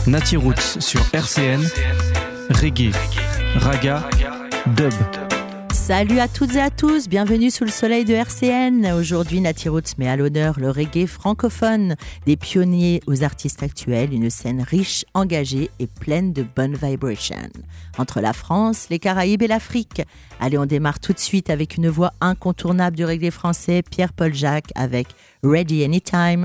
Nati Roots sur RCN, reggae, raga, dub. Salut à toutes et à tous, bienvenue sous le soleil de RCN. Aujourd'hui, Nati Roots met à l'honneur le reggae francophone, des pionniers aux artistes actuels, une scène riche, engagée et pleine de bonnes vibrations. Entre la France, les Caraïbes et l'Afrique. Allez, on démarre tout de suite avec une voix incontournable du reggae français, Pierre-Paul Jacques, avec Ready Anytime.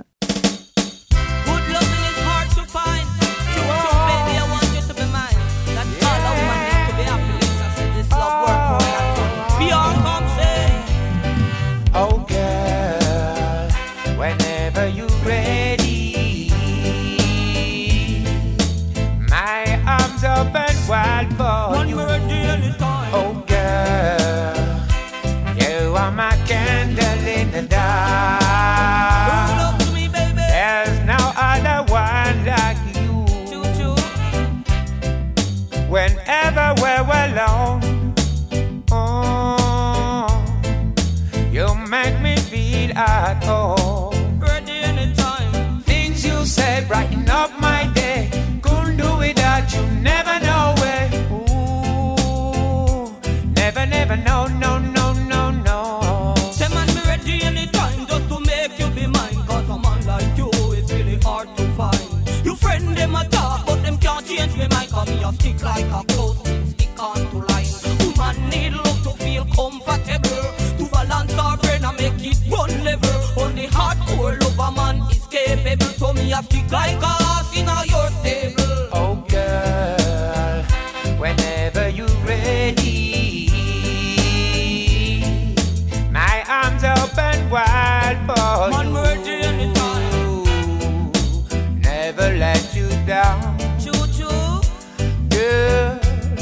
Wild for you. Oh girl, you are my candle in the dark. There's no other one like you. Whenever we're alone, oh, you make me feel at home. Ready anytime. Things you said brighten up my day. Couldn't do without you. Never know where. Ooh, never, never, no, no, no, no, no. Say man, me ready anytime just to make you be mine. Cause a man like you is really hard to find. You friend them a talk, but them can't change me mind. Cause me a stick like a close thing, stick on to line. Woman need love to feel comfortable. To balance our brain and make it run level. Only hardcore love a man is capable. So me a stick like a horse in a your stable. Oh girl, whenever you're ready, my arms open wide for man, you. ready anytime. Never let you down. Choo-choo. Girl,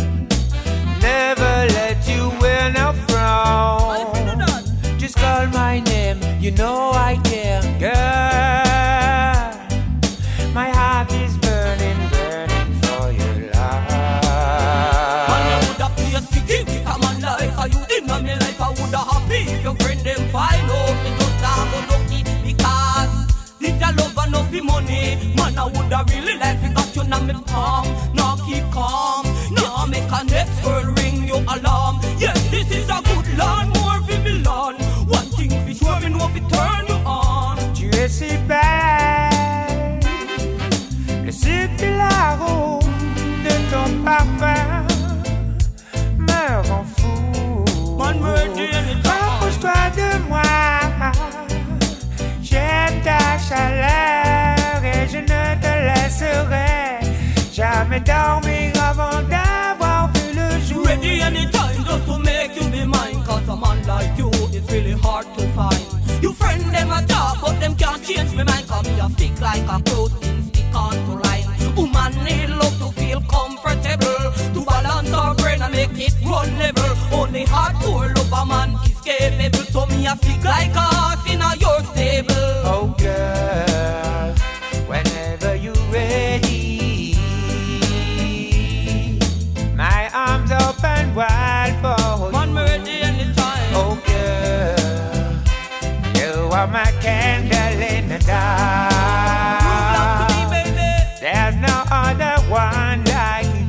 never let you win a frown. Just call my name, you know I care. Girl, my heart is burning, burning for your love. Man, you woulda play a sticky with a man like you in my life. I woulda happy if your friend them find out me just a go lucky because this a love and no fi money. Man, I woulda really like to got you in my palm. Now keep calm, now make a next girl ring your alarm. Yes, this is a good land, more fi me land. One thing fi sure me know fi turn you on. Tu es si belle, le sucre et la roue de ton parfum me rend fou. Man, ready anytime. Rapproche-toi de moi, j'aime ta chaleur et je ne te laisserai jamais dormir avant d'avoir vu le jour. Ready anytime just to make you be mine. Cause a man like you is really hard to find. You friend them a talk but them can't change me mind. Cause me a stick like a close thing, stick on to line. Woman need love to feel comfortable. To balance our brain and make it run level. Only hardcore love a man is capable. So me a stick like a horse in a your stable. Oh girl, whenever you're ready, my arms open wide for you. Man, me ready anytime. Oh girl, you are my candle in the dark. Love to me, baby. There's no other one like you.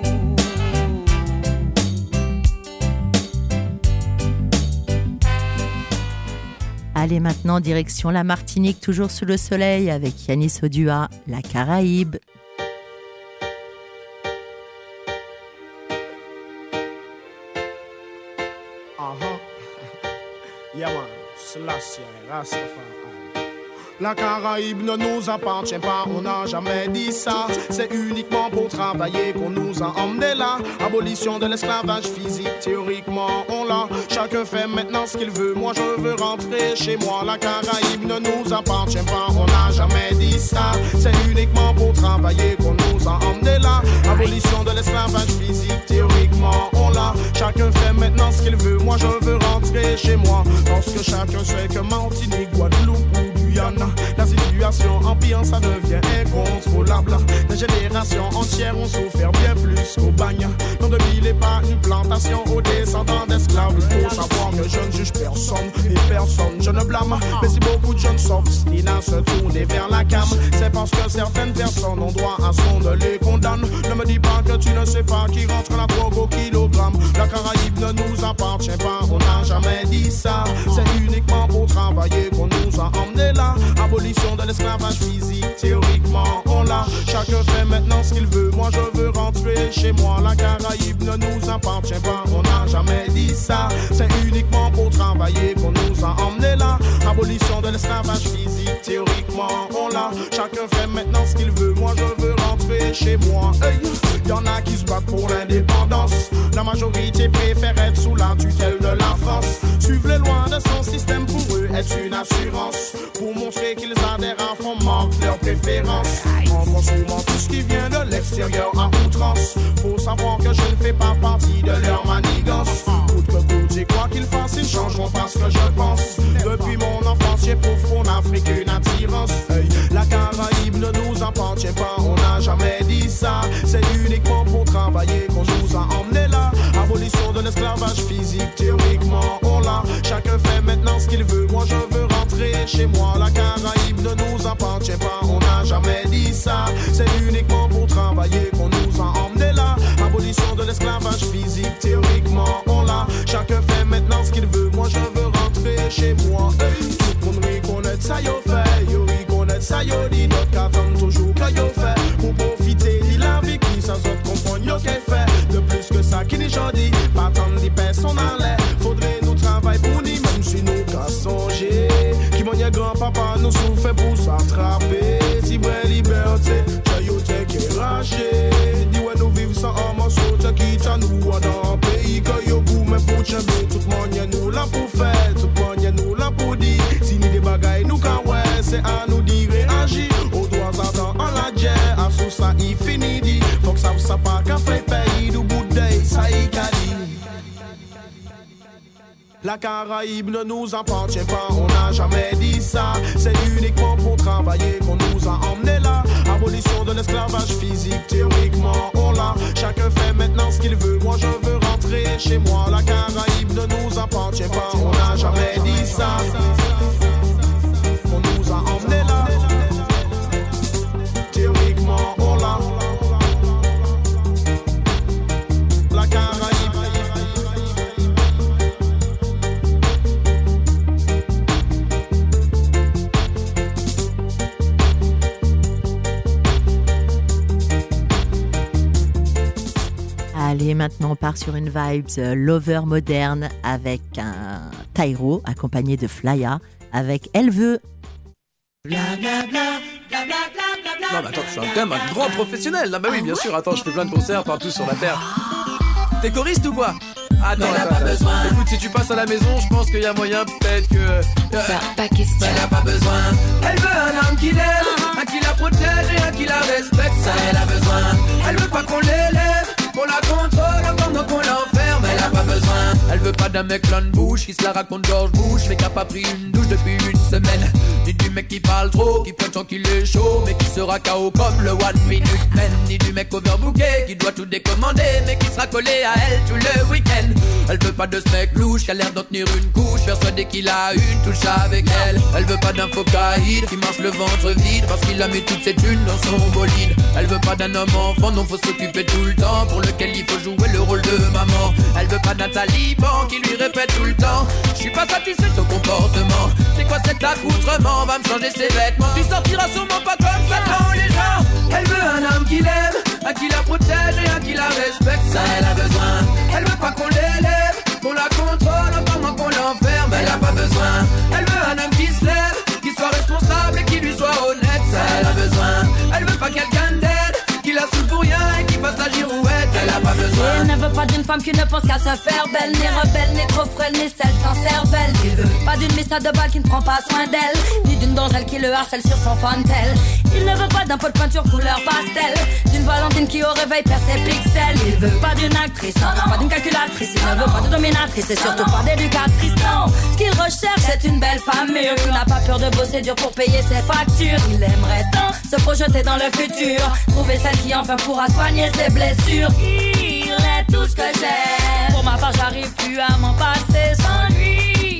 Allez, maintenant, direction la Martinique, toujours sous le soleil, avec Yanis Odua, la Caraïbe. Yeah man, Selassie, Rastafari. La Caraïbe ne nous appartient pas, on n'a jamais dit ça. C'est uniquement pour travailler qu'on nous a emmenés là. Abolition de l'esclavage physique, théoriquement on l'a. Chacun fait maintenant ce qu'il veut, moi je veux rentrer chez moi. La Caraïbe ne nous appartient pas, on n'a jamais dit ça. C'est uniquement pour travailler qu'on nous a emmenés là. Abolition de l'esclavage physique, théoriquement on l'a. Chacun fait maintenant ce qu'il veut, moi je veux rentrer chez moi. Parce que chacun sait que Martinique, Guadeloupe ou Guyane, la situation empire, ça devient incontrôlable. Des générations entières ont souffert bien plus qu'au bagne. Nos ville n'est pas une plantation aux descendants d'esclaves. Il faut savoir que je ne juge personne, et personne personne, je ne blâme. Mais si beaucoup de jeunes s'obstinent à se tourner vers la cam, c'est parce que certaines personnes ont droit à ce qu'on ne les condamne. Ne me dis pas que tu ne sais pas qui rentre la drogue au kilogramme. La Caraïbe ne nous appartient pas, on n'a jamais dit ça. C'est uniquement pour travailler qu'on nous a emmenés là. Abolition de l'esclavage physique, théoriquement on l'a. Chacun fait maintenant ce qu'il veut, moi je veux rentrer chez moi. La Caraïbe ne nous appartient pas, on n'a jamais dit ça. C'est uniquement pour travailler qu'on nous a emmenés là. Abolition de l'esclavage physique, théoriquement on l'a. Chacun fait maintenant ce qu'il veut, moi je veux rentrer chez moi. Hey. Y'en a qui se battent pour l'indépendance. La majorité préfère être sous la tutelle de la France. Suivre les lois de son système pour eux est une assurance. Pour montrer qu'ils adhèrent à fond, manquent leurs préférences. En consumant tout ce qui vient de l'extérieur à outrance. Faut savoir que je ne fais pas partie de leur manigance. Coûte que coûte, j'ai quoi qu'ils fassent, ils changeront pas ce que je pense. Depuis mon enfance, j'ai pour front Afrique une attirance. Hey. La Caraïbe ne nous appartient pas, on n'a jamais dit ça. C'est uniquement pour travailler qu'on nous a emmenés là. Abolition de l'esclavage physique, théoriquement on l'a. Chacun fait maintenant ce qu'il veut, moi je veux rentrer chez moi. La Caraïbe ne nous appartient pas, on n'a jamais dit ça. C'est uniquement pour travailler qu'on nous a emmenés là. Abolition de l'esclavage physique, théoriquement on l'a. Chacun fait maintenant ce qu'il veut, moi je veux rentrer chez moi. Hey. Tout le monde reconnaît ça yo fait, yo reconnaît ça yo dit. D'autres qu'attendent toujours que yo fait. Pour profiter de la vie qui ça s'autre comprendre yo qu'est fait. De plus que ça qui n'est jodi, pas tant de personnes en l'air. Faudrait nous travailler pour nous, même si nous qu'à songer. Qui mon grand-papa nous souffre pour s'attraper. Si vraie liberté, j'ai yo t'es qui raché. Dis ouais nous vivons sans un morceau, t'es quitte à nous dans un pays que yo goût. Mais pour t'aimer, tout le monde y'a nous là pour faire. Tout le monde y'a nous là pour dire. Si nous des bagailles nous qu'à ouais, c'est à nous d'y réagir. Au doigt attend en la guerre, à sous ça il finit dit. Faut que ça pas qu'à faire pays du bout d'œil, ça y cali. La Caraïbe ne nous appartient pas, on n'a jamais dit ça. C'est uniquement pour travailler qu'on nous a emmenés là. Abolition de l'esclavage physique, théoriquement on l'a. Chacun fait maintenant ce qu'il veut, moi je veux rentrer chez moi. La Caraïbe ne nous appartient pas, on n'a jamais dit ça. On nous a emmenés là. Théoriquement on l'a. La Caraïbe. Allez, maintenant on part sur une vibes lover moderne avec un Tyro accompagné de Flya avec Elle veut. Bla bla bla bla bla bla bla. Non mais attends, je suis quand même un grand professionnel là. Bah oui, bien sûr, attends, je fais plein de concerts partout sur la terre. T'es choriste ou quoi? Attends, écoute, si tu passes à la maison, je pense qu'il y a moyen peut-être que... Ça, pas question. Elle a pas besoin. Elle veut un homme qui l'aime, un qui la protège et un qui la respecte. Ça, elle a besoin. Elle veut pas qu'on l'élève, qu'on la contrôle pendant qu'on l'enferme. Elle a pas besoin. Elle veut pas d'un mec plein de bouche qui se la raconte George Bush, mais qui a pas pris une douche depuis une semaine. Ni du mec qui parle trop, qui prétend qu'il est chaud, mais qui sera KO comme le One Minute Man. Ni du mec overbooké, qui doit tout décommander, mais qui sera collé à elle tout le week-end. Elle veut pas de ce mec louche, qui a l'air d'en tenir une couche, persuadé qu'il a une touche avec elle. Elle veut pas d'un faux caïd, qui marche le ventre vide, parce qu'il a mis toutes ses thunes dans son bolide. Elle veut pas d'un homme enfant, dont faut s'occuper tout le temps, pour lequel il faut jouer le rôle de maman. Elle veut pas d'un taliban, qui lui répète tout le temps: je suis pas satisfait de ton comportement. C'est quoi cet accoutrement? Va me changer ses vêtements. Tu sortiras sûrement pas comme ça dans les gens. Elle veut un homme qui l'aime, un qui la protège et un qui la respecte. Ça, elle a besoin. Elle veut pas qu'on l'élève, qu'on la contrôle pendant qu'on l'enferme. Elle a pas besoin. Elle veut un homme qui se lève, qui soit responsable et qui lui soit honnête. Ça, elle a besoin. Elle veut pas quelqu'un d'aide, qui la saoule pour rien et qui fasse la girouette. Elle a pas besoin. Elle ne veut pas d'une femme qui ne pense qu'à se faire belle, ni rebelle, ni trop frêle, ni celle sans cervelle. Il veut pas d'une missa de balle qui ne prend pas soin d'elle, ni d'une donzelle qui le harcèle sur son fantel. Il ne veut pas d'un pot de peinture couleur pastel, d'une Valentine qui au réveil perd ses pixels. Il veut pas d'une actrice, non, pas d'une calculatrice. Il ne veut pas de dominatrice et surtout pas d'éducatrice. Non, ce qu'il recherche c'est une belle femme mûre qui n'a pas peur de bosser dur pour payer ses factures. Il aimerait tant se projeter dans le futur, trouver celle qui enfin pourra soigner ses blessures. Il est tout ce que j'aime. Pour ma part j'arrive plus à m'en passer sans lui. J'ai plus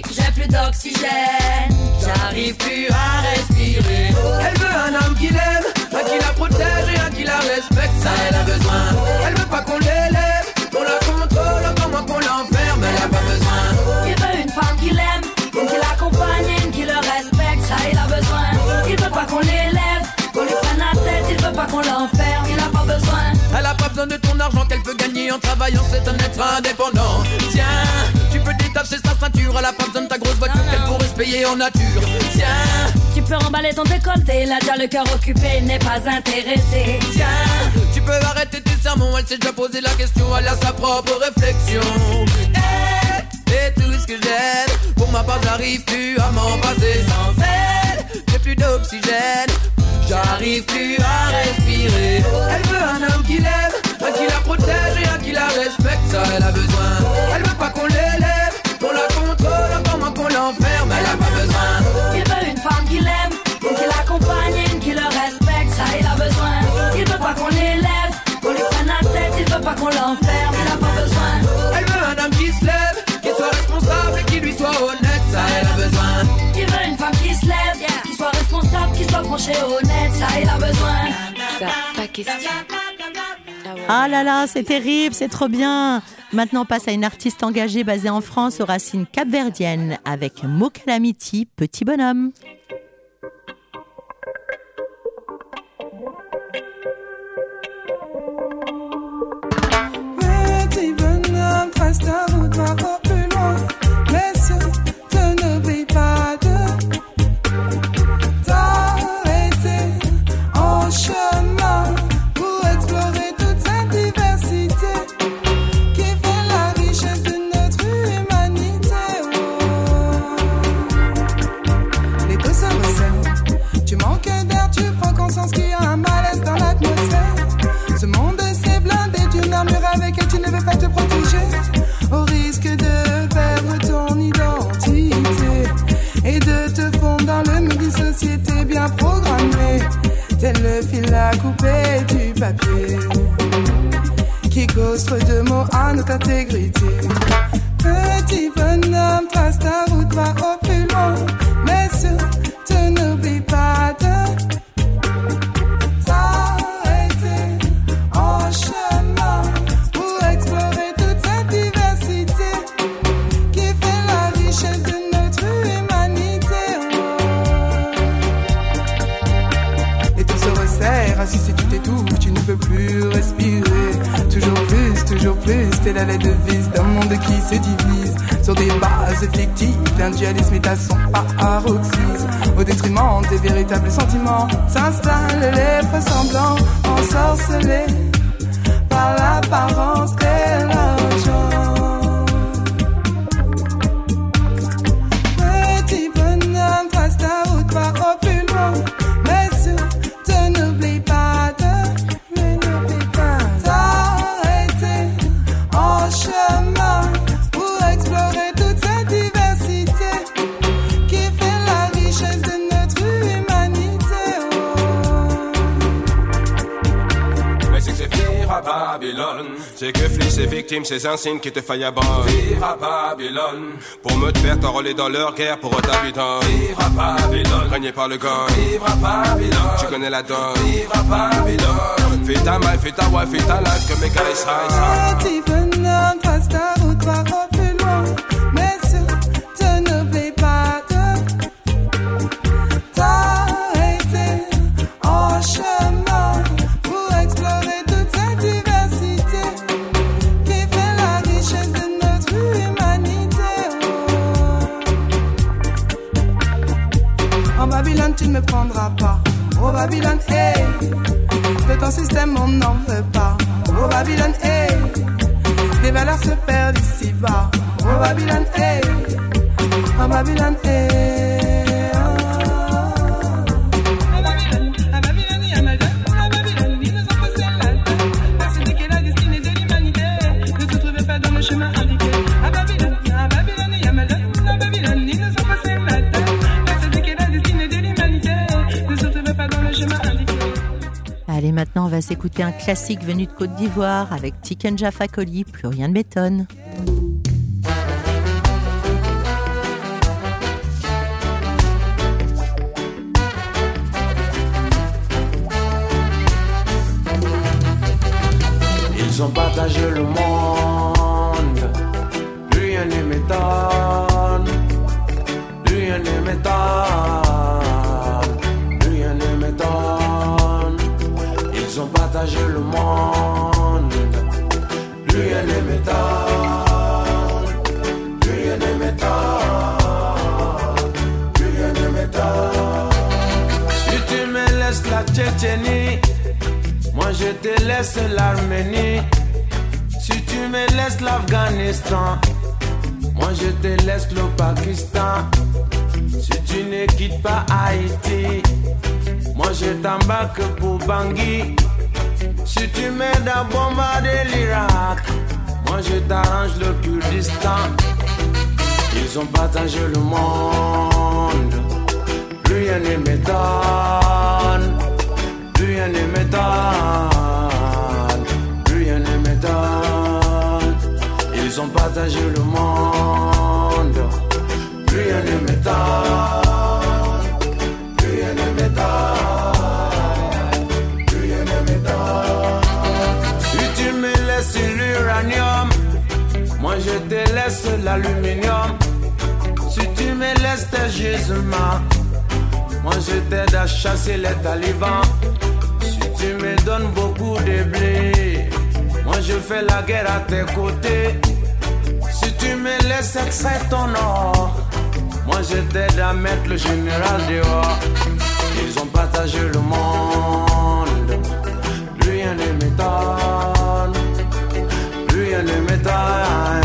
plus d'oxygène. J'arrive plus à respirer. Elle veut un homme qui l'aime, un qui la protège et un qui la respecte, ça elle a besoin. Elle veut pas qu'on l'élève, qu'on la contrôle, encore moins qu'on l'enferme, elle a pas besoin. Il veut une femme qui l'aime, une qui l'accompagne, une qui le respecte, ça il a besoin. Il veut pas qu'on l'élève, qu'on lui prenne la tête, il veut pas qu'on l'enferme, il a pas besoin. Elle a pas besoin de ton argent qu'elle peut gagner en travaillant, c'est un être indépendant. Tiens, tu peux détacher sa ceinture, elle a pas besoin de ta grosse voiture qu'elle pourrait se payer en nature. Tiens, tu peux remballer ton décolleté, elle a déjà le cœur occupé, n'est pas intéressée. Tiens, tu peux arrêter tes sermons, elle s'est déjà posé la question, elle a sa propre réflexion. Et tout ce que j'aime, pour ma part j'arrive plus à m'en passer sans elle. J'ai plus d'oxygène, j'arrive plus à respirer. Elle veut un homme qui l'aime, un qui la protège et un qui la respecte, ça elle a besoin. Elle veut pas qu'on l'élève, qu'on la contrôle, encore moins qu'on l'enferme, elle a pas besoin. Il veut une femme qui l'aime, une qui l'accompagne, une qui le respecte, ça il a besoin. Il veut pas qu'on l'élève, qu'on lui prenne la tête, il veut pas qu'on l'enferme, il a pas besoin. Elle veut un homme qui se lève, qui soit responsable et qui lui soit honnête, ça elle a besoin. Il veut une femme qui se lève, qui soit responsable, qui soit franchée honnête, ça il a besoin. Ça, pas question. Ah là là, c'est terrible, c'est trop bien. Maintenant, on passe à une artiste engagée basée en France aux racines capverdiennes avec Mo Calamity, Petit Bonhomme. Petit bonhomme, trace ta route, va au plus loin. Mais surtout n'oublie pas de t'arrêter en chemin pour explorer toute cette diversité qui fait la richesse de notre humanité. Oh. Les deux se resserrent. Tu manques d'air, tu prends conscience qu'il y a un malaise dans l'atmosphère. Ce monde s'est blindé, tu murmures avec elle, tu ne veux pas te protéger. Au risque de perdre ton identité et de te fondre dans le monde d'une société bien programmée. Tel le fil à couper du papier qui cause trop de mots à notre intégrité. Petit bonhomme, trace ta route, va au plus loin. Mais surtout n'oublie pas de t'arrêter en chemin pour explorer toute cette diversité qui fait la richesse de notre humanité. Oh. Et tout se resserre, ainsi si tu t'étouffes, tu ne peux plus respirer. Toujours plus, c'est la lettre devise d'un monde qui se divise sur des bases fictives. L'individualisme est à son paroxysme, au détriment des véritables sentiments. S'installent les faux semblants, ensorcelés par l'apparence et l'argent. Petit bonhomme, trace ta route, va au plus loin. Mais surtout n'oublie pas de t'arrêter en chemin pour explorer toute cette diversité qui fait la richesse de notre humanité. Oh. Mais c'est que c'est vivre à Babylone, c'est que flics et victimes, ces insignes qui te faillent à bord. Vivre à Babylone, pour me te faire t'enrôler dans leur guerre pour t'habitants. Vivre à Babylone, régné par le gang. Vivre à Babylone, tu connais la donne. Vivre à Babylone, fais ta maille, fais ta wife, fais ta life, que mes gars ils seraient. Petit bonhomme, trace ta route, va au plus loin. Mais surtout n'oublie pas de t'arrêter en chemin pour explorer toute cette diversité qui fait la richesse de notre humanité. Oh. En Babylone, tu ne me prendras pas. Oh Babylone, hey, de ton système on n'en veut pas. Oh Babylone, hey, les valeurs se perdent ici-bas. Oh Babylone, hey, oh Babylone, hey. Allez, maintenant, on va s'écouter un classique venu de Côte d'Ivoire avec Tiken Fakoly, Plus rien ne m'étonne. ont partagé le monde. Plus rien ne m'étonne. Plus rien ne m'étonne. Plus rien ne m'étonne. Ils ont partagé le monde. Plus rien ne m'étonne. Plus rien ne m'étonne. Plus rien ne m'étonne. Si tu me laisses la Tchétchénie, moi je te laisse l'Arménie. Si tu me laisses l'Afghanistan, moi je te laisse le Pakistan. Si tu ne quittes pas Haïti, moi je t'embarque pour Bangui. Si tu m'aides à bombarder l'Irak, moi je t'arrange le Kurdistan. Ils ont partagé le monde. Plus rien ne m'étonne. Plus rien ne m'étonne. Plus rien ne m'étonne. Ils ont partagé le monde. Plus rien ne m'étonne. Plus rien ne m'étonne. Plus rien ne m'étonne. Si tu me laisses l'uranium, moi je te laisse l'aluminium. Si tu me laisses tes gisements, moi je t'aide à chasser les talibans. Si tu me donnes beaucoup de blé, moi je fais la guerre à tes côtés. Si tu me laisses extraire ton or, moi je t'aide à mettre le général dehors. Ils ont partagé le monde. Plus rien ne m'étonne. Plus rien ne m'étonne.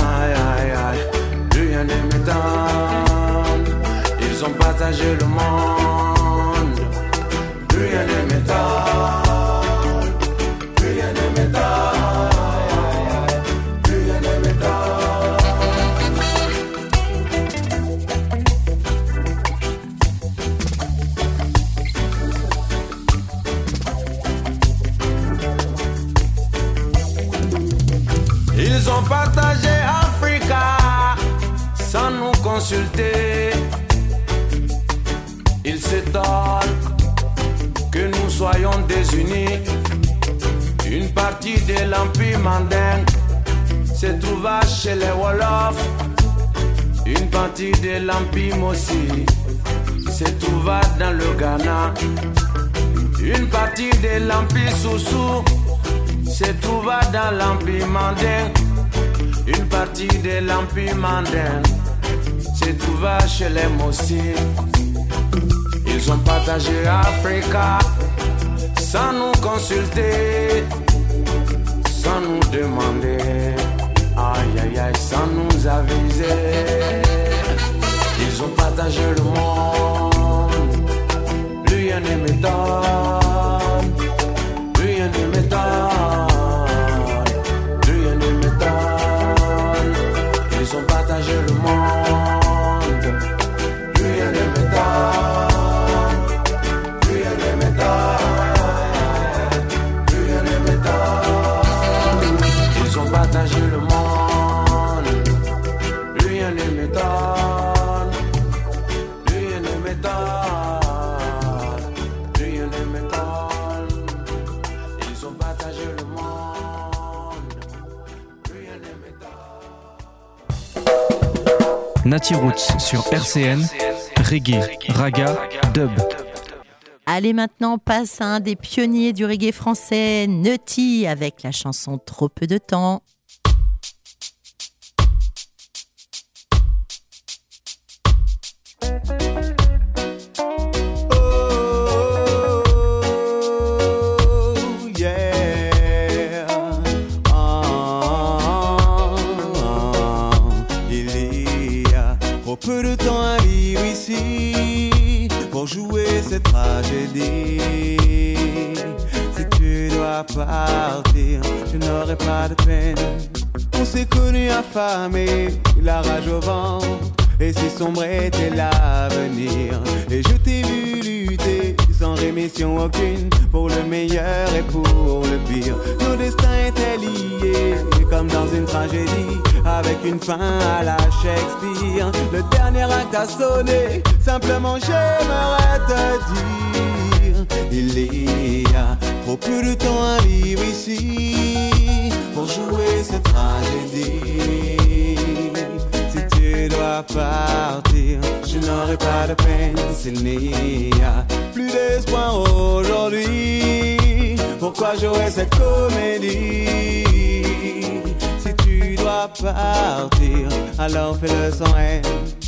Plus rien ne m'étonne. Ils ont partagé le monde. Plus rien ne m'étonne. Plus rien ne m'étonne. Plus rien ne m'étonne. Ils ont partagé Africa sans nous consulter. Ils s'étonnent que nous soyons désunis. Une partie de l'Empire mandingue se trouva chez les Wolofs. Une partie de l'Empire Mossi se trouva dans le Ghana. Une partie de l'Empire Soussou se trouva dans l'Empire mandingue. Une partie de l'Empire mandingue se trouva chez les Mossi. Ils ont partagé Africa sans nous consulter, sans nous demander, aïe aïe aïe, sans nous aviser. Ils ont partagé le monde. Plus rien ne m'étonne. Plus rien ne m'étonne. Plus rien ne m'étonne. Ils ont partagé le monde. Plus rien ne m'étonne. Ils ont partagé le monde. Plus rien ne m'étonne. Plus rien ne m'étonne. Plus rien ne m'étonne. Ils ont partagé le monde. Plus rien ne m'étonne. Nati Roots sur RCN, reggae, raga, dub. Allez, maintenant, on passe à un des pionniers du reggae français, Nutty, avec la chanson Trop peu de temps. Peu de temps à vivre ici pour jouer cette tragédie. Si tu dois partir, je n'aurai pas de peine. On s'est connus affamés, la rage au ventre, et si sombre était l'avenir. Et je t'ai vu lutter sans rémission aucune, pour le meilleur et pour le pire. Nos destins étaient liés comme dans une tragédie, avec une fin à la Shakespeare. Le dernier acte a sonné, simplement j'aimerais te dire, il y a trop peu de temps à vivre ici pour jouer cette tragédie. Si tu dois partir, je n'aurai pas de peine s'il n'y a plus d'espoir aujourd'hui. Pourquoi jouer cette comédie? Si tu dois partir, alors fais-le sans haine.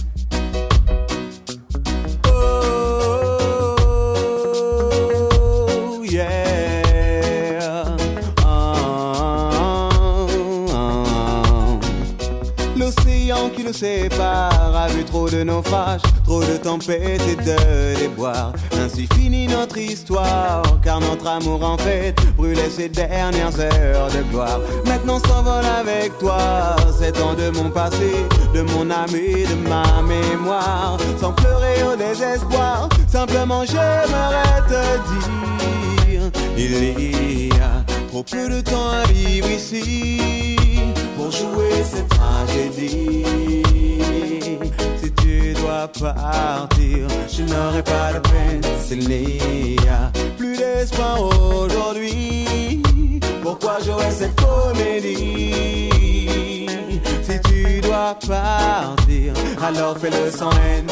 Qui nous sépare a vu trop de naufrages, trop de tempêtes et de déboires. Ainsi finit notre histoire, car notre amour en fait brûlait ses dernières heures de gloire. Maintenant s'envole avec toi ces temps de mon passé, de mon âme et de ma mémoire. Sans pleurer au désespoir, simplement j'aimerais te dire, il y a trop peu de temps à vivre ici pour jouer cette tragédie. Si tu dois partir, je n'aurai pas de peine s'il n'y a plus d'espoir aujourd'hui. Pourquoi jouer cette comédie? Si tu dois partir, alors fais-le sans haine.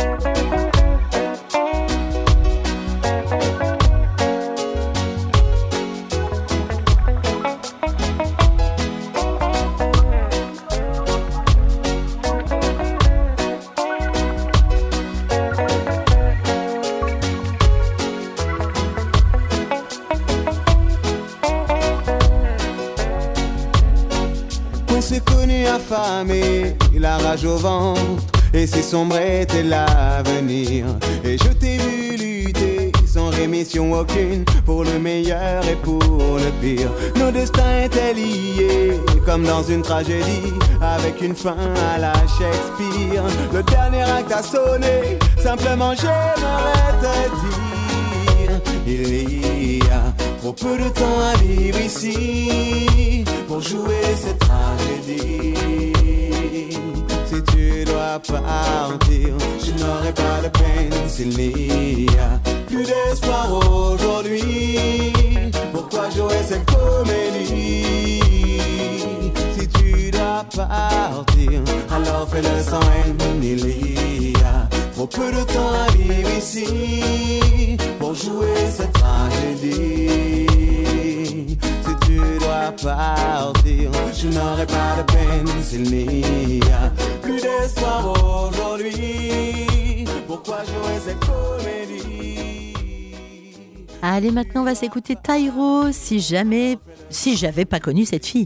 Affamé, la rage au ventre, et si sombre était l'avenir. Et je t'ai vu lutter sans rémission aucune, pour le meilleur et pour le pire. Nos destins étaient liés, comme dans une tragédie, avec une fin à la Shakespeare. Le dernier acte a sonné, simplement j'aimerais te dire, il y a trop peu de temps à vivre ici pour jouer cette tragédie. Si tu dois partir, je n'aurai pas de peine s'il n'y a plus d'espoir aujourd'hui. Pourquoi jouer cette comédie? Si tu dois partir, alors fais-le sans haine. Il y a trop peu de temps à vivre ici pour jouer cette tragédie. Si tu dois partir, je n'aurai pas de peine s'il n'y a plus d'espoir aujourd'hui. Pourquoi jouer cette comédie? Allez, maintenant on va s'écouter Taïro, si j'avais pas connu cette fille.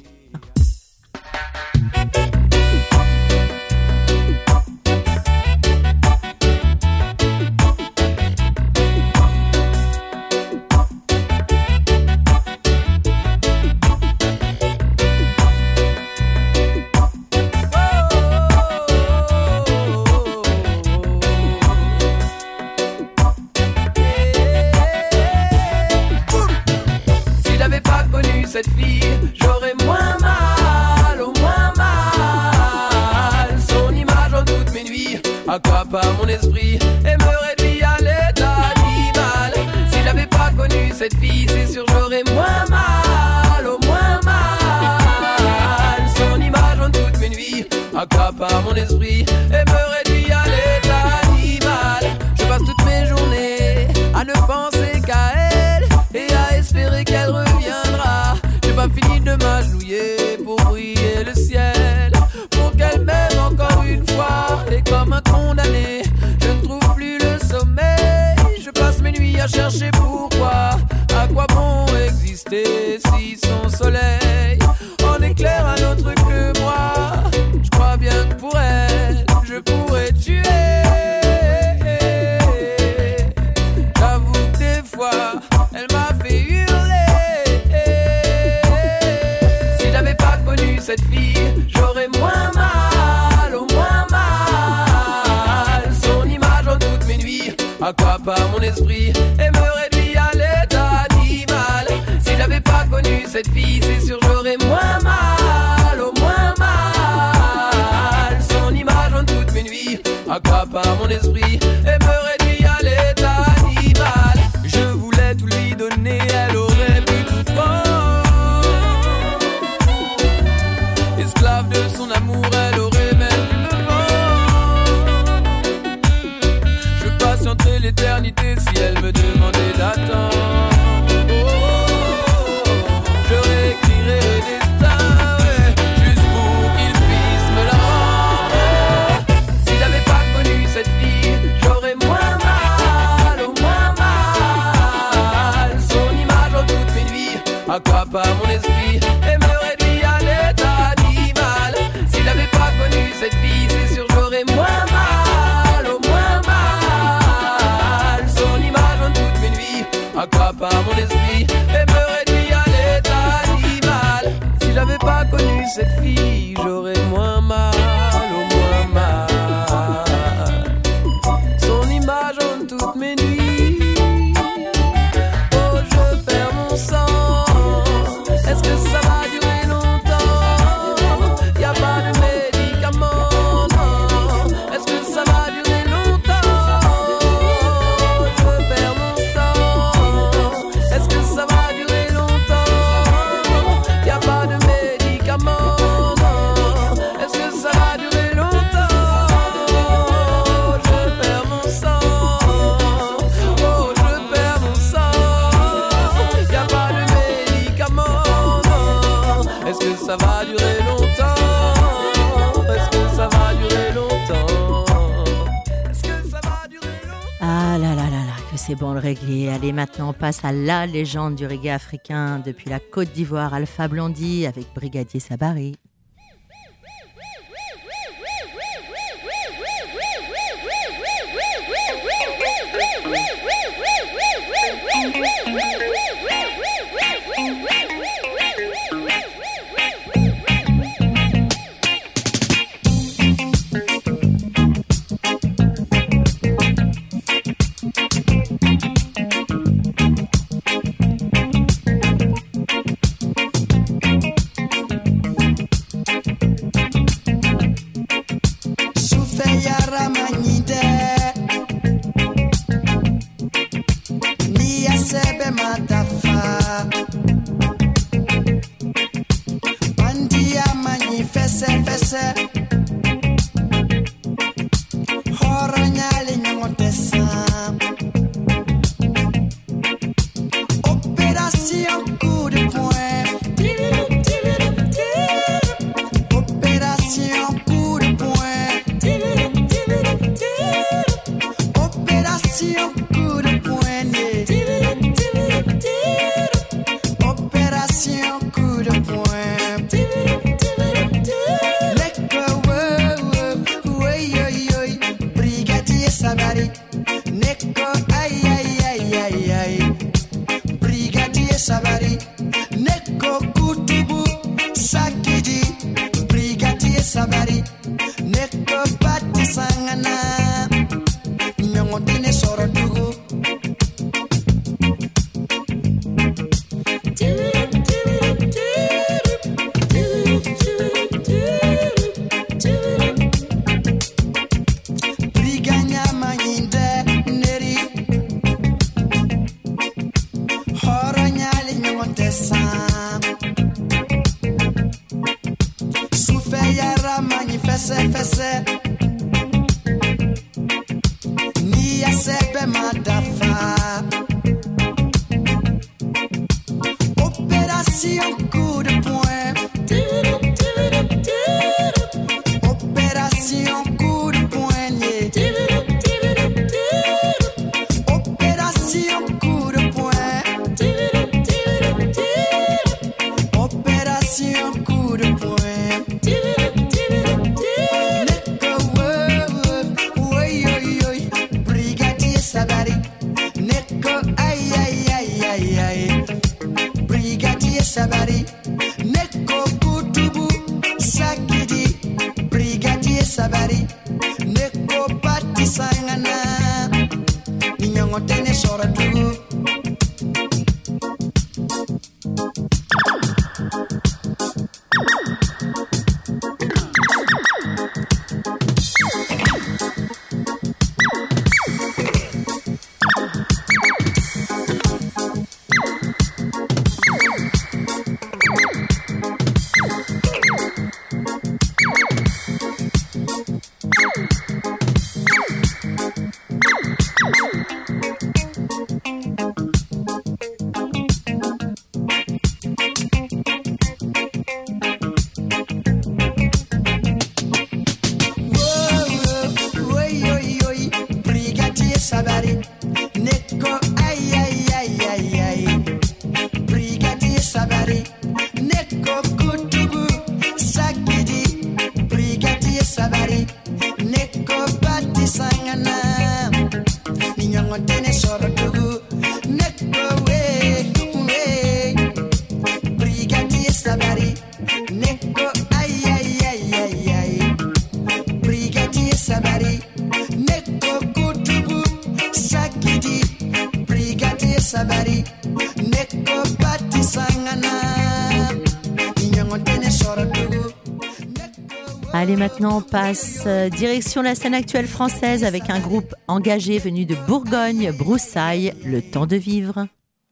Cette fille, j'aurais moins mal, au moins mal. Son image en toutes mes nuits accapare mon esprit et me réduit à l'état animal. Si j'avais pas connu cette fille, c'est sûr j'aurais moins mal, au moins mal. Son image en toutes mes nuits accapare mon esprit et me réduit à l'état animal. Je passe toutes mes journées à ne penser qu'à elle et à espérer qu'elle reviendra. J'ai pas fini de m'agenouiller pour briller le ciel, pour qu'elle m'aime encore une fois. Et comme un condamné, je ne trouve plus le sommeil. Je passe mes nuits à chercher pourquoi. À quoi bon exister si son soleil en éclaire un autre que moi? Je crois bien que pour elle, je pourrais tuer. J'avoue que des fois, elle m'a fait cette fille, j'aurais moins mal, au moins mal. Son image en toutes mes nuits accapare mon esprit et me réduit à l'état animal. Si j'avais pas connu cette fille, c'est sûr j'aurais moins mal, au moins mal. Son image en toutes mes nuits accapare mon esprit et me réduit à l'état animal. Je voulais tout lui donner, elle aurait pu tout prendre. l'éternité si elle me demandait d'attendre. Je réécrirai le destin, ouais, juste pour qu'il puisse me la rendre. Si j'avais pas connu cette fille, j'aurais moins mal, au moins mal. Son image en toute mes nuits accapare mon esprit et me réduit à l'état animal. Si j'avais pas connu cette fille, c'est sûr j'aurais moins mal, au moins mal. Son image en toutes mes nuits accapare mon esprit et me réduit à l'état animal. Si j'avais pas connu cette fille, j'aurais moins mal, au moins mal. Son image en toutes mes nuits. Oh, je perds mon sang. Est-ce que ça va durer longtemps? Y'a pas de médicaments, non. Est-ce que ça va durer longtemps? Je perds mon sang. Est-ce que ça va durer longtemps? Y'a pas de médicaments, non. Est-ce que ça va durer longtemps? Je perds mon sang. Oh, je perds mon sang. Y'a pas de médicaments, non. Est-ce que ça va durer longtemps? Est-ce que ça va durer longtemps? Est-ce que ça va durer longtemps? Ah là là là là, que c'est bon le reggae. Allez, maintenant on passe à la légende du reggae africain depuis la Côte d'Ivoire, Alpha Blondy avec Brigadier Sabari. Sufeyara manyide Nia sebe matafa Bandia manyi fese fese Horo nyali nyamotesa Opération coup de poing Opération coup de poing Opération coup de poignet. Opération coup de poing. Neko ouais, Brigadier Sabari. Neko aïe. Brigadier Sabari. Neko Kutubu Sakidi. Brigadier Sabari. Neko Pati Sangana. Nyongotine soro tugu. Briganya manyinde neri. Horo nyali nyongotesa. Sufeyara manyi fese fese. Nia sebe madafa. Opération coup de poing. Opération coup de poignet. Opération coup de poing. Opération coup de poing. Neko ouais, Brigadier Sabari. Neko aïe. Brigadier Sabari. Neko Kutubu Sakidi. Brigadier Sabari. Neko Pati Sangana. Ninyongotene soro tugu. sorotugu neko we brigadier sabari neko ay ay ay ay ay brigadier sabari neko kutubu sakidi brigadier sabari neko pati sangana inyongotene sorotugu. Allez, maintenant on passe direction la scène actuelle française avec un groupe engagé venu de Bourgogne, Broussailles, Le Temps de Vivre.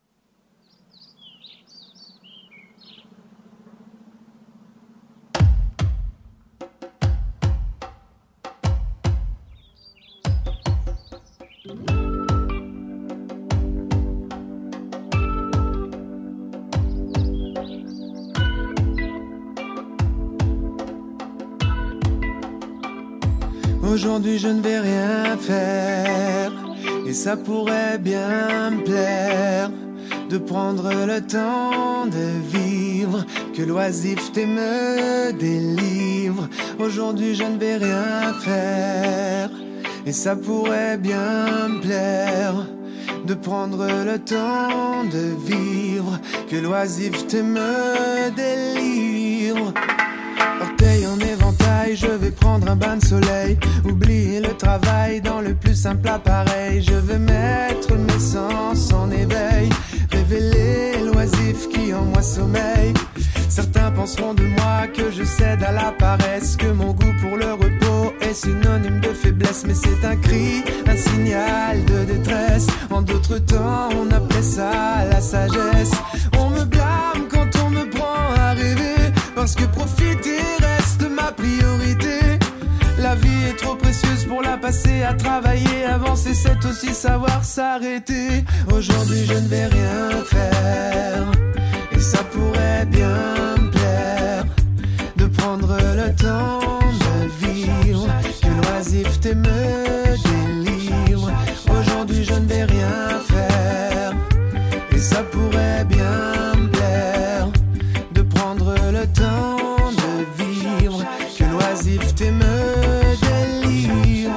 Aujourd'hui je ne vais rien faire et ça pourrait bien me plaire de prendre le temps de vivre, que l'oisiveté me délivre. Aujourd'hui je ne vais rien faire et ça pourrait bien me plaire de prendre le temps de vivre, que l'oisiveté me délivre. Orteil en éventail, je vais prendre un bain de soleil, oublier le travail dans le plus simple appareil. Je vais mettre mes sens en éveil, révéler l'oisif qui en moi sommeille. Certains penseront de moi que je cède à la paresse, que mon goût pour le repos est synonyme de faiblesse. Mais c'est un cri, un signal de détresse. En d'autres temps on appelait ça la sagesse. On me blâme quand on me prend à rêver, parce que profiter reste ma priorité. La vie est trop précieuse pour la passer à travailler. Avancer c'est aussi savoir s'arrêter. Aujourd'hui je ne vais rien faire et ça pourrait bien me plaire de prendre le temps de vivre, que l'oisiveté me délivre. Aujourd'hui je ne vais rien faire et ça pourrait bien me plaire de prendre le temps de vivre, que l'oisiveté me délivre.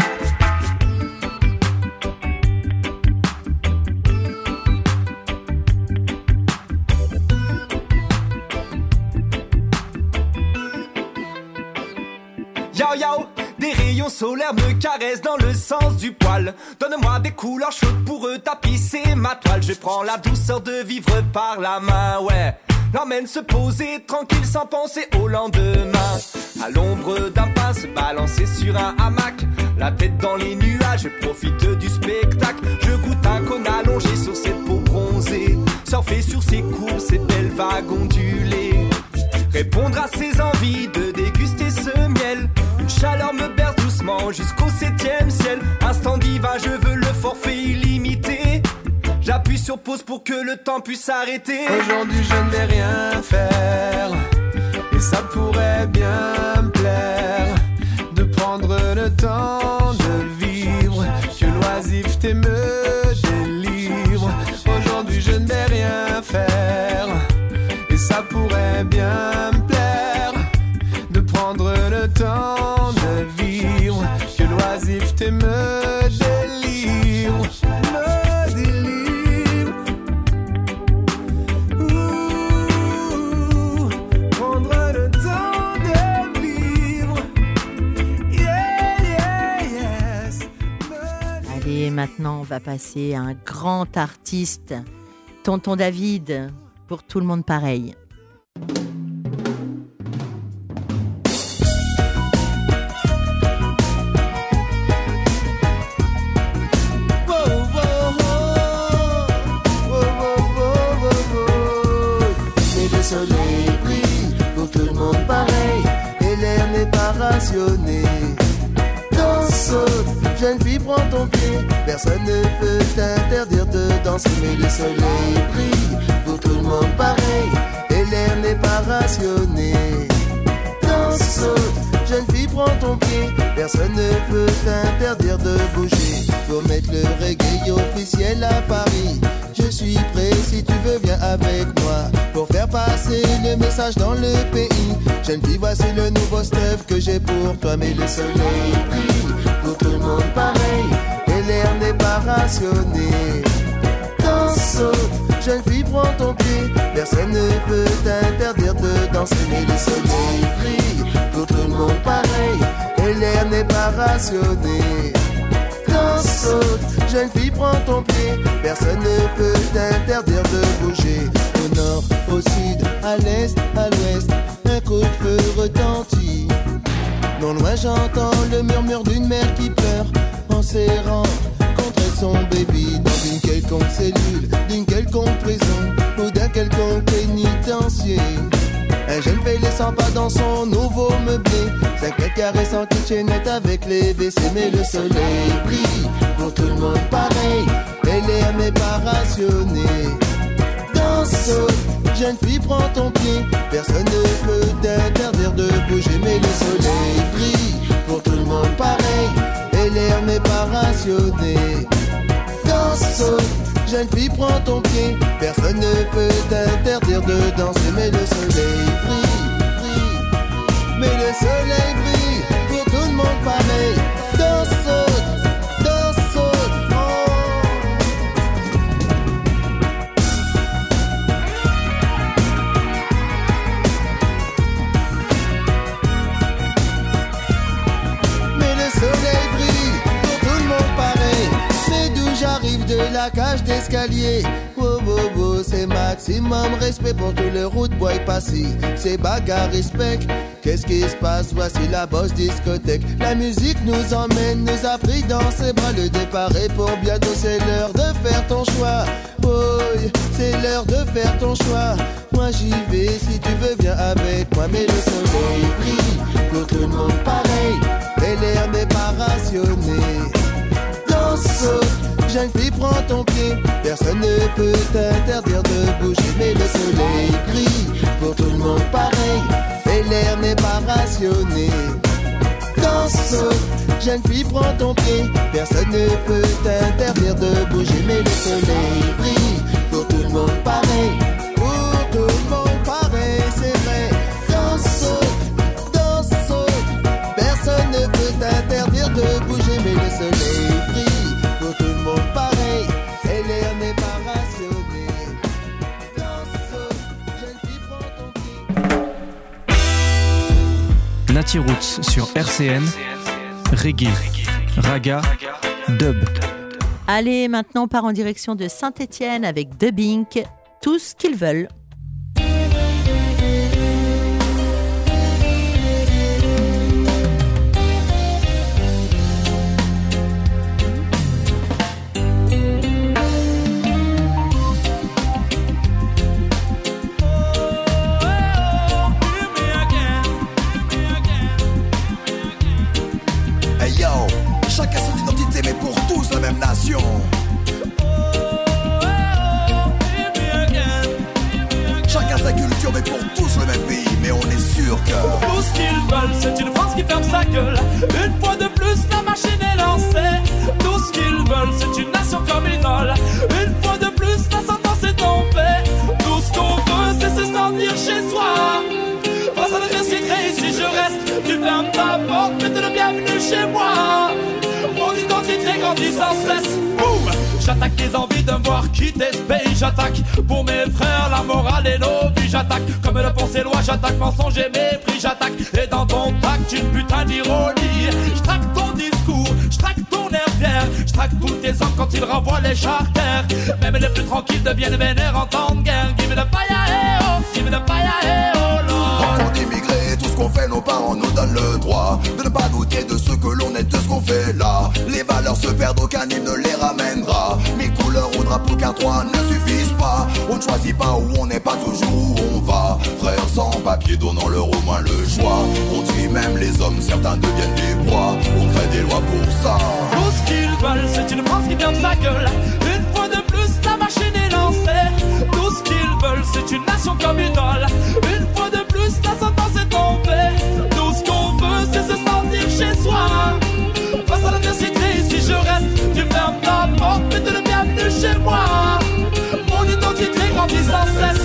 Yo yo, des rayons solaires me caressent dans le sens du poil. Donne-moi des couleurs chaudes pour eux tapisser ma toile. Je prends la douceur de vivre par la main, ouais. L'emmène se poser tranquille sans penser au lendemain. À l'ombre d'un pin se balancer sur un hamac, la tête dans les nuages, je profite du spectacle. Je goûte un cône allongé sur cette peau bronzée, surfer sur ces courbes, ces belles vagues ondulées. Répondre à ses envies de déguster ce miel. Une chaleur me berce doucement jusqu'au 7e ciel. Instant divin, je veux le forfait illimité. J'appuie sur pause pour que le temps puisse s'arrêter. Aujourd'hui je ne vais rien faire et ça pourrait bien me plaire de prendre le temps de vivre, que l'oisiveté me délivre. Aujourd'hui je ne vais rien faire et ça pourrait bien me plaire de prendre le temps de vivre, que l'oisiveté me délivre. Et maintenant, on va passer à un grand artiste, Tonton David, pour tout le monde pareil. Mais le soleil brille pour tout le monde pareil, et l'air n'est pas rationné. Saute, jeune fille, prends ton pied. Personne ne peut t'interdire de danser. Mais le soleil brille pour tout le monde pareil, et l'air n'est pas rationné. Danse, saute, jeune fille, prends ton pied. Personne ne peut t'interdire de bouger. Pour mettre le reggae officiel à Paris, je suis prêt si tu veux, viens avec moi. Pour faire passer le message dans le pays. Jeune fille, voici le nouveau stuff que j'ai pour toi. Mais le soleil brille pour tout le monde pareil, et l'air n'est pas pas rationné. Danse, saute, jeune fille, prends ton pied. Personne ne peut t'interdire de danser, mais le soleil brille pour tout le monde pareil, et l'air n'est pas rationné. Danse, saute, jeune fille, prends ton pied. Personne ne peut t'interdire de bouger. Au nord, au sud, à l'est, à l'ouest, un coup de feu retentit. Non loin j'entends le murmure d'une mère qui pleure en serrant contre son baby dans une quelconque cellule, d'une quelconque prison ou d'un quelconque pénitencier. Un jeune fait les 100 pas dans son nouveau meublé, 5 mètres carrés sans kitchenette avec les WC, mais le soleil brille pour tout le monde pareil, et l'air n'est pas rationné. Danse, saute, jeune fille, prends ton pied. Personne ne peut t'interdire de bouger, mais le soleil brille pour tout le monde pareil, et l'air n'est pas rationné. Danse, saute, jeune fille, prends ton pied. Personne ne peut t'interdire de danser, mais le soleil brille, brille. Mais le soleil brille pour tout le monde pareil. Danse, saute, danse, saute. J'arrive de la cage d'escalier. Oh, oh, oh, c'est maximum respect pour tout le route boy passé. C'est bagarre, respect. Qu'est-ce qui se passe? Voici la bosse discothèque. La musique nous emmène, nous a pris dans ses bras. Le départ est pour bientôt, c'est l'heure de faire ton choix. Oh, c'est l'heure de faire ton choix. Moi j'y vais, si tu veux viens avec moi. Mais le soleil brille pour tout le monde pareil, et l'air n'est pas rationné. Danse, saute, jeune fille, prends ton pied. Personne ne peut t'interdire de bouger, mais le soleil brille pour tout le monde pareil, et l'air n'est pas rationné. Danse, saute, jeune fille, prends ton pied. Personne ne peut t'interdire de bouger, mais le soleil brille pour tout le monde pareil, pour tout le monde pareil, c'est vrai. Danse, saute, personne ne peut t'interdire de bouger, mais le soleil brille pour tout le monde pareil, et l'air n'est pas rationné. Danse, saute, jeune fille, prends ton pied. Nati Roots sur RCN, reggae, raga, dub. Allez, maintenant on part en direction de Saint-Étienne avec Dubbink, tout ce qu'ils veulent. Chacun son identité mais pour tous la même nation. Chacun sa culture mais pour tous le même pays. Mais on est sûr que tout ce qu'ils veulent, c'est une France qui ferme sa gueule. Une fois de plus la machine est lancée. Tout ce qu'ils veulent, c'est une nation comme ils veulent. Une fois de plus la sentence est tombée. Tout ce qu'on veut c'est se sentir chez soi. Face à l'adversité, ici je reste. Tu fermes ta porte, mais t'es le bienvenu chez moi. Mon identité grandit sans cesse. Boum! J'attaque les envies de me voir quitter ce pays. J'attaque pour mes frères, la morale et nos vies. J'attaque comme le pensée loi. J'attaque mensonge et mépris. J'attaque et dans ton tact une putain d'ironie. J'traque ton discours, j'traque ton air fier. J'traque tous tes hommes quand ils renvoient les charters. Même les plus tranquilles deviennent vénères en temps de guerre. Give me the fire, eh oh, give me the fire, eh oh Lord. Enfants d'immigrés, tout ce qu'on fait, nos parents nous donnent le droit de ne pas douter de ce que l'on est, de ce qu'on fait là. Les valeurs se perdent, aucun hymne ne les ramènera. Mille couleurs au drapeau car trois ne suffisent pas. On ne choisit pas où on n'est pas toujours où on va. Frères sans papier donnant leur au moins le choix. On tue même les hommes, certains deviennent des proies. On crée des lois pour ça. Tout ce qu'ils veulent, c'est une France qui ferme sa gueule. Une fois de plus, la machine est lancée. Tout ce qu'ils veulent, c'est une nation comme ils veulent. Une fois de plus, la sentence est tombée. Tout ce qu'on veut, c'est se sentir chez soi. Face à l'adversité, ici je reste. Tu fermes ta porte, mais t'es le bienvenu chez moi. Mon identité grandit sans cesse.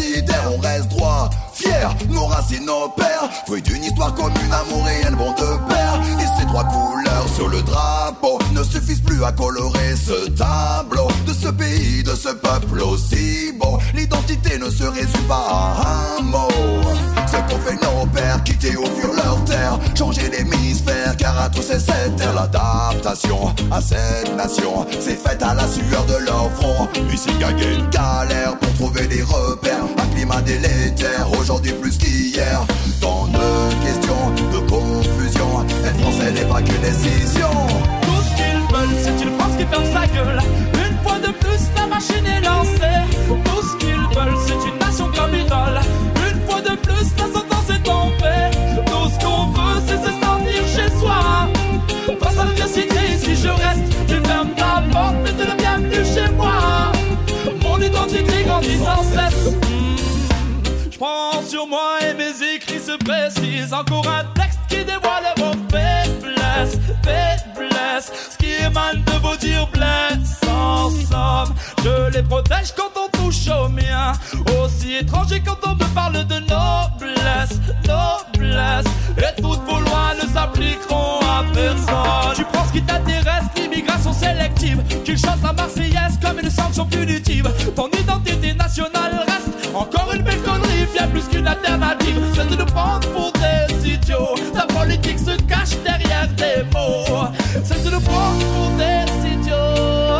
identitaire, on reste droit, fier, nos racines, nos pères, fruit d'une histoire commune, amour et haine vont de pair. Et ces trois couleurs sur le drapeau ne suffisent plus à colorer ce tableau de ce pays, de ce peuple aussi beau. L'identité ne se résume pas à un mot. Ce qu'ont fait nos pères, quitter au fur leur terre, changer l'hémisphère, car à tous c'est cette terre. L'adaptation à cette nation s'est faite à la sueur de leur front. Ici gaguer une galère pour trouver des repères. Un climat délétère, aujourd'hui plus qu'hier. Tant de questions, de confusion. Être français n'est pas qu'une décision. Tout ce qu'ils veulent, c'est une France qui ferme sa gueule. Une fois de plus, la machine est lancée. Tout ce qu'ils veulent, c'est une nation comme idole. Une fois de plus, la sentence est tombée. Tout ce qu'on veut, c'est se sentir chez soi. Face à l'adversité, si je reste, tu fermes ta porte, mais t'es le bienvenu chez moi. Mon identité grandit sans cesse. Je prends sur moi et mes écrits se précisent. Encore un texte qui dévoile vos faiblesses, faiblesses. Ce qui émane de vos dires blesse. En somme, je les protège quand on touche au mien. Aussi étranger quand on me parle de noblesse, noblesse. Et toutes vos lois ne s'appliqueront à personne. Tu prends ce qui t'intéresse, l'immigration sélective. Tu chantes la Marseillaise comme une sanction punitive. Ton identité nationale reste encore une belle connerie, bien plus qu'une alternative. C'est de nous prendre pour des idiots. Ta politique se cache derrière des mots. C'est de nous prendre pour des idiots.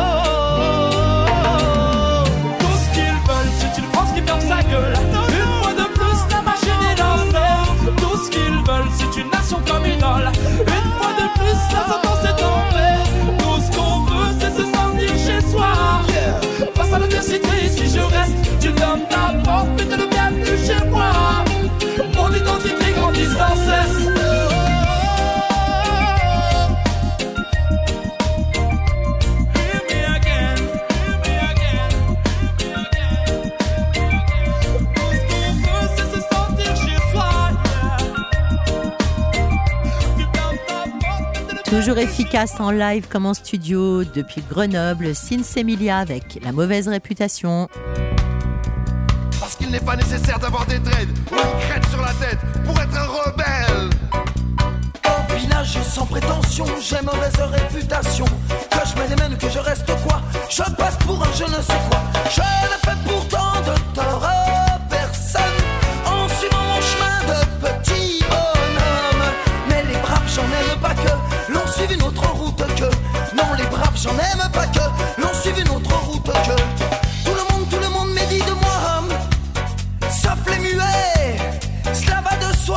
Tout ce qu'ils veulent, c'est une France qui ferme sa gueule. Une fois de plus, la machine est lancée. Tout ce qu'ils veulent, c'est une nation comme idole. Une fois de plus, la sentence est tombée. Tout ce qu'on veut, c'est se sentir chez soi. Face à l'adversité, si je reste, tu fermes ta porte, mais t'es le bienvenu chez moi. Mon identité grandit sans cesse. Toujours efficace en live comme en studio depuis Grenoble, Sins Emilia avec La Mauvaise Réputation. Parce qu'il n'est pas nécessaire d'avoir des dreads ou une crête sur la tête pour être un rebelle. Au village sans prétention, j'ai mauvaise réputation. Que je me démène, que je reste quoi, je passe pour un je ne sais quoi. Je ne fais pourtant de tort à personne en suivant mon chemin de petit bonhomme. Mais les braves, j'en aime pas que l'on suive une autre route que. Non, les braves, j'en aime pas que l'on suive une autre route que. Tout le monde médit de moi, sauf les muets, cela va de soi.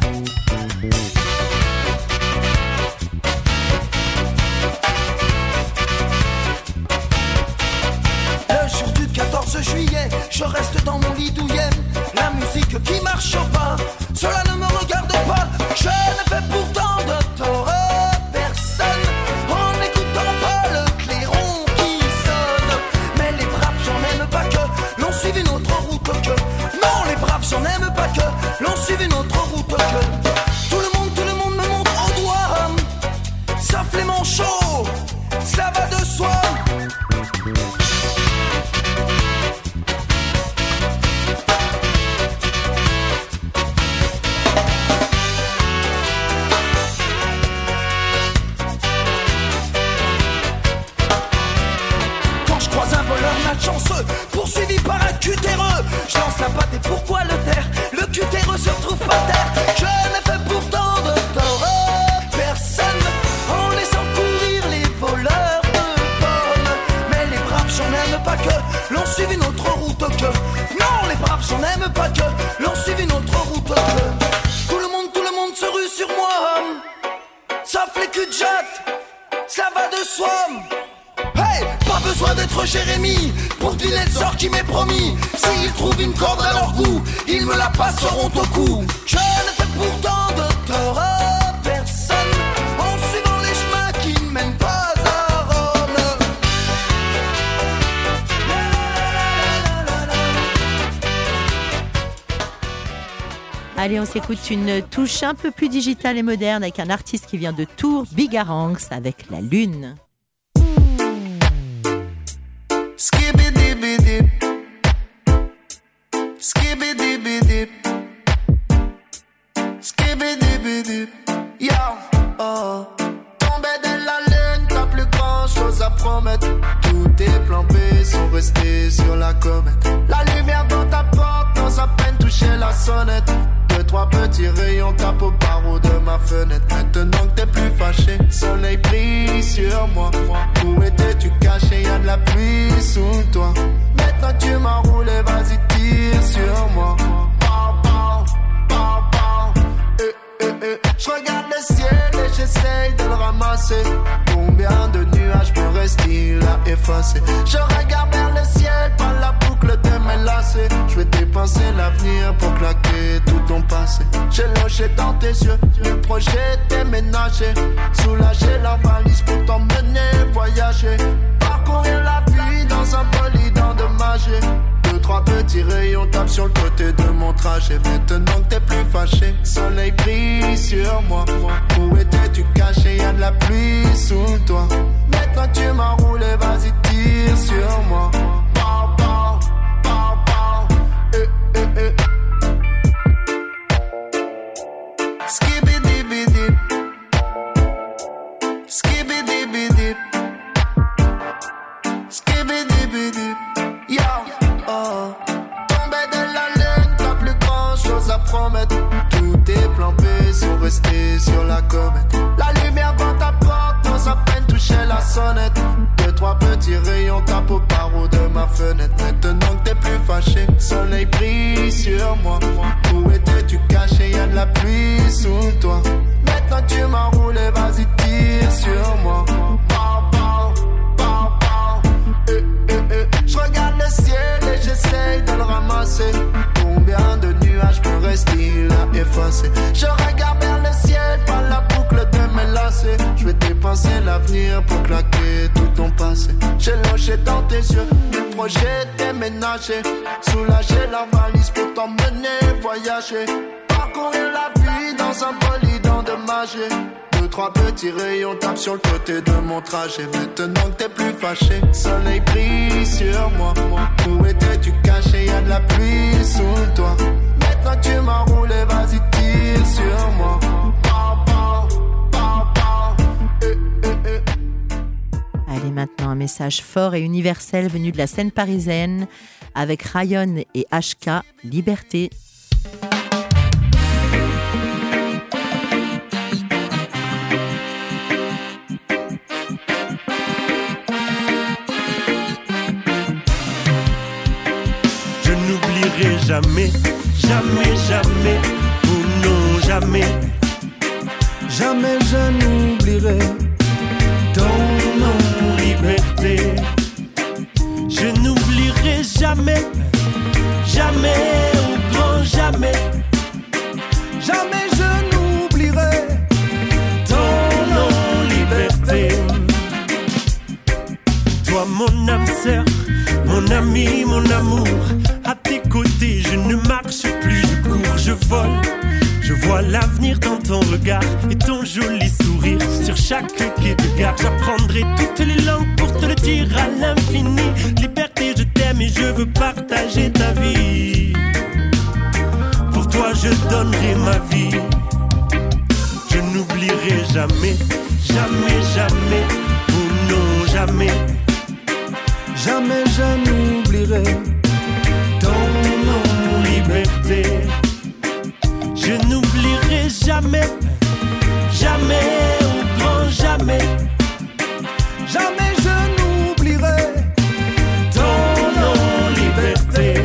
Le jour du 14 juillet, je reste dans mon lit douillet. La musique qui marche au pas, cela ne me regarde pas. Je ne fais pourtant de tort à personne en n'écoutant pas le clairon qui sonne. Mais les braves, j'en aime pas que l'on suive une autre route que. Non, les braves, j'en aime pas que l'on suive une autre route que. Tout le monde me montre au doigt, sauf les manchots, ça va de soi. Chanceux, poursuivi par un cutéreux. Je lance la patte et pourquoi le taire? Le cutéreux se retrouve par terre. Je ne fais pourtant de tort à personne en laissant courir les voleurs de pommes. Mais les braves, j'en aime pas que l'on suive une autre route que. Non, les braves, j'en aime pas que l'on suive une autre route que. Tout le monde se rue sur moi, sauf les cul-de-jatte, ça va de soi. Hey, pas besoin d'être Jérémie pour deviner le sort qui m'est promis. S'ils trouvent une corde à leur goût, ils me la passeront au cou. Je ne fais pourtant de tort à personne en suivant les chemins qui ne mènent pas à Rome. Allez, on s'écoute une touche un peu plus digitale et moderne avec un artiste qui vient de Tours, Bigaranx, avec La Lune. Skibidi-bidi, skibidi-bidi. Skibidi-bidi. Skibidi-bidi. Yo, oh. Tombé de la lune, t'as plus grand chose à promettre. Tous tes plans B sont restés sur la comète. La lumière dans ta porte n'ose à peine toucher la sonnette. Deux, trois petits rayons tapent au barreau de ma fenêtre. Maintenant que t'es plus fâché, soleil brille sur moi. Où étais-tu caché, y'a de la pluie sous toi. Maintenant tu m'as roulé, vas-y tire sur moi. Je regarde le ciel et j'essaye de le ramasser. Combien de nuages me restent-ils à effacer? Je regarde vers le ciel par la boucle de mes lacets. Je vais dépenser l'avenir pour claquer tout ton passé. J'ai logé dans tes yeux le projet déménager. Soulager la valise pour t'emmener voyager. Parcourir la vie dans un bolide endommagé. Deux, trois petits rayons tapent sur le côté de mon trajet. Maintenant que t'es plus fâché, soleil brille sur moi. Où étais-tu caché, y'a de la pluie sous toi. Maintenant tu m'as roulé, vas-y tire sur moi. Pow, pow, pow, pow. Skibidi-bidi. Skibidi-bidi. Skibidi-bidi. Yo, oh. Tombé de la lune, t'as plus grand chose à promettre. Tous tes plans B sont restés sur la comète. La lumière dans ta porte n'ose à peine toucher la sonnette. Deux, trois petits rayons tapent au barreau de ma fenêtre. Maintenant que t'es plus fâché, soleil brille sur moi. Où étais-tu caché, y'a de la pluie sous toi. Maintenant tu m'as roulé, vas-y tire sur moi. Je regarde le ciel et j'essaye de le ramasser. Combien de nuages me reste-t-il à effacer? Je regarde vers le ciel par la boucle de mes lacets. Je vais dépenser l'avenir pour claquer tout ton passé. J'ai logé dans tes yeux le projet déménager. Soulager la valise pour t'emmener voyager. Parcourir la vie dans un bolide endommagé. Deux, trois petits rayons tapent sur le côté de mon trajet. Maintenant que t'es plus fâché, soleil brille sur moi. Où étais-tu caché, y'a de la pluie sous toi. Maintenant tu m'as roulé, vas-y tire sur moi. Allez, maintenant un message fort et universel venu de la scène parisienne avec Ryan et HK, Liberté. Jamais, jamais, jamais, ou non jamais. Jamais je n'oublierai ton nom, liberté. Je n'oublierai jamais, jamais, au grand jamais. Jamais je n'oublierai ton nom, liberté. Toi mon âme sœur, mon ami, mon amour. À tes côtés, je ne marche plus, je cours, je vole. Je vois l'avenir dans ton regard et ton joli sourire. Sur chaque quai de gare, j'apprendrai toutes les langues pour te le dire à l'infini. Liberté, je t'aime et je veux partager ta vie. Pour toi, je donnerai ma vie. Je n'oublierai jamais, jamais, jamais, oh non, jamais. Jamais je n'oublierai ton nom, liberté. Je n'oublierai jamais, jamais, au grand jamais. Jamais je n'oublierai ton nom, liberté.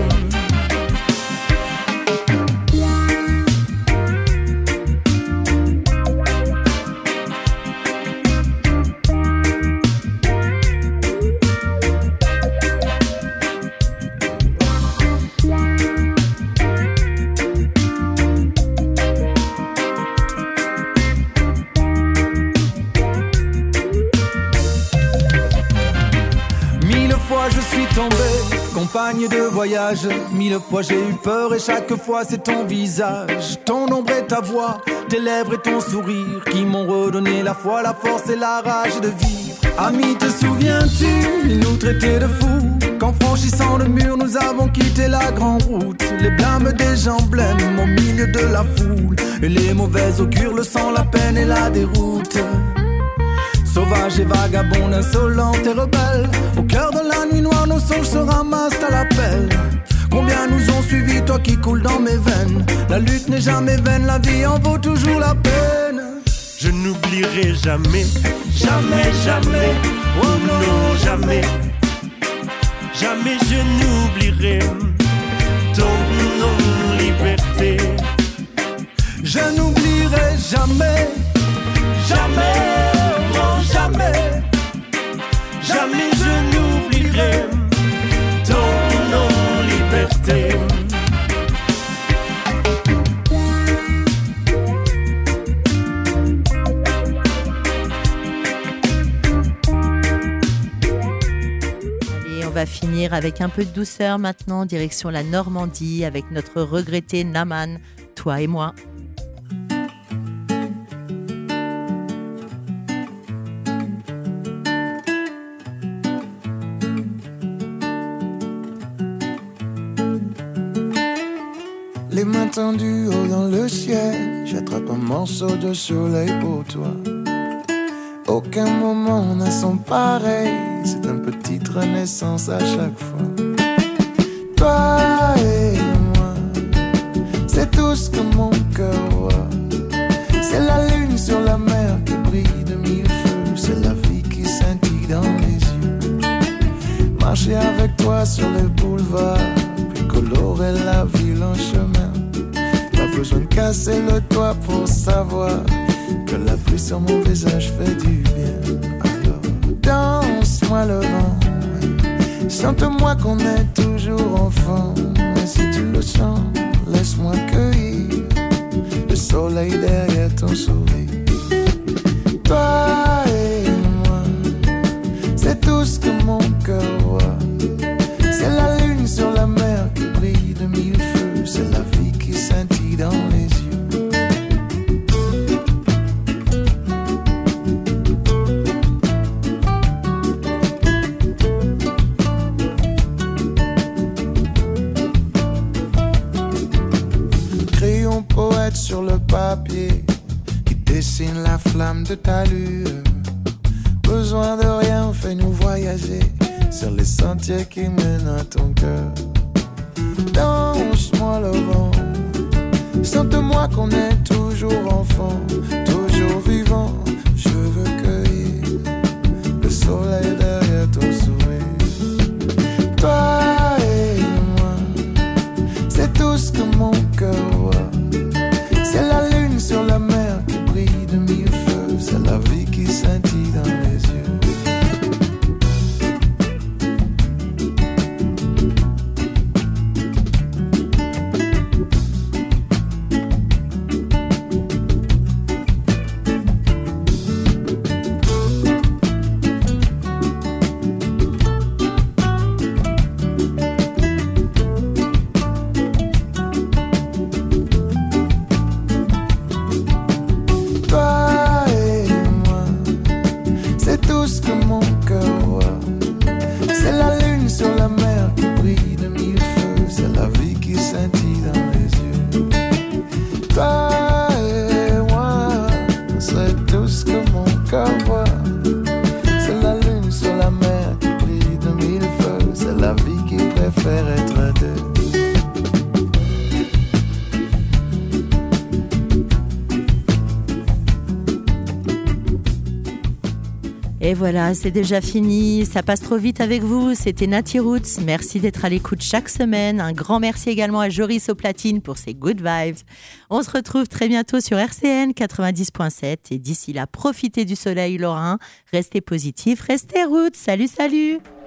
Compagne de voyage, 1000 fois j'ai eu peur et chaque fois c'est ton visage, ton ombre et ta voix, tes lèvres et ton sourire qui m'ont redonné la foi, la force et la rage de vivre. Ami, te souviens-tu, ils nous traitaient de fous, Qu'en franchissant le mur nous avons quitté la grande route. Les blâmes des emblèmes au milieu de la foule, et les mauvais augures, le sang, la peine et la déroute. Sauvage et vagabonde, insolente et rebelle, au cœur de la nuit noire nos songes se ramassent à l'appel. Combien nous ont suivis, toi qui coules dans mes veines. La lutte n'est jamais vaine, la vie en vaut toujours la peine. Je n'oublierai jamais, jamais, jamais, oh non, jamais. Jamais je n'oublierai ton nom, liberté. Je n'oublierai jamais, jamais, non, jamais. Jamais je n'oublierai ton nom, liberté. On va finir avec un peu de douceur maintenant, direction la Normandie avec notre regretté Naman, toi et moi. Les mains tendues haut dans le ciel, j'attrape un morceau de soleil pour toi. Aucun moment n'a son pareil, c'est une petite renaissance à chaque fois. Toi et moi, c'est tout ce que mon cœur voit. C'est la lune sur la mer qui brille de mille feux, c'est la vie qui scintille dans les yeux. Marcher avec toi sur les boulevards, puis colorer la ville en chemin. Pas besoin de casser le toit pour savoir que la pluie sur mon visage fait du bien. Alors danse-moi le vent, chante-moi qu'on est toujours enfant. Et si tu le sens, laisse-moi cueillir le soleil derrière ton sourire. Toi et moi, c'est tout ce que mon cœur voit. C'est la lune sur la mer qui brille de mille feux, c'est la vie qui scintille dans les yeux. Sur le papier qui dessine la flamme de ta lueur. Besoin de rien, fais-nous voyager sur les sentiers qui mènent à ton cœur. Danse-moi le vent, chante-moi qu'on est toujours enfant, toujours vivant. Je veux cueillir le soleil derrière ton sourire. Toi et moi, c'est tout ce que mon cœur voit. C'est la lune sur la mer qui brille de mille feux, c'est la vie qui scintille dans les yeux. Et voilà, c'est déjà fini. Ça passe trop vite avec vous. C'était Natty Roots. Merci d'être à l'écoute chaque semaine. Un grand merci également à Joris au platine pour ses good vibes. On se retrouve très bientôt sur RCN 90.7. Et d'ici là, profitez du soleil lorrain. Restez positifs, restez roots. Salut, salut!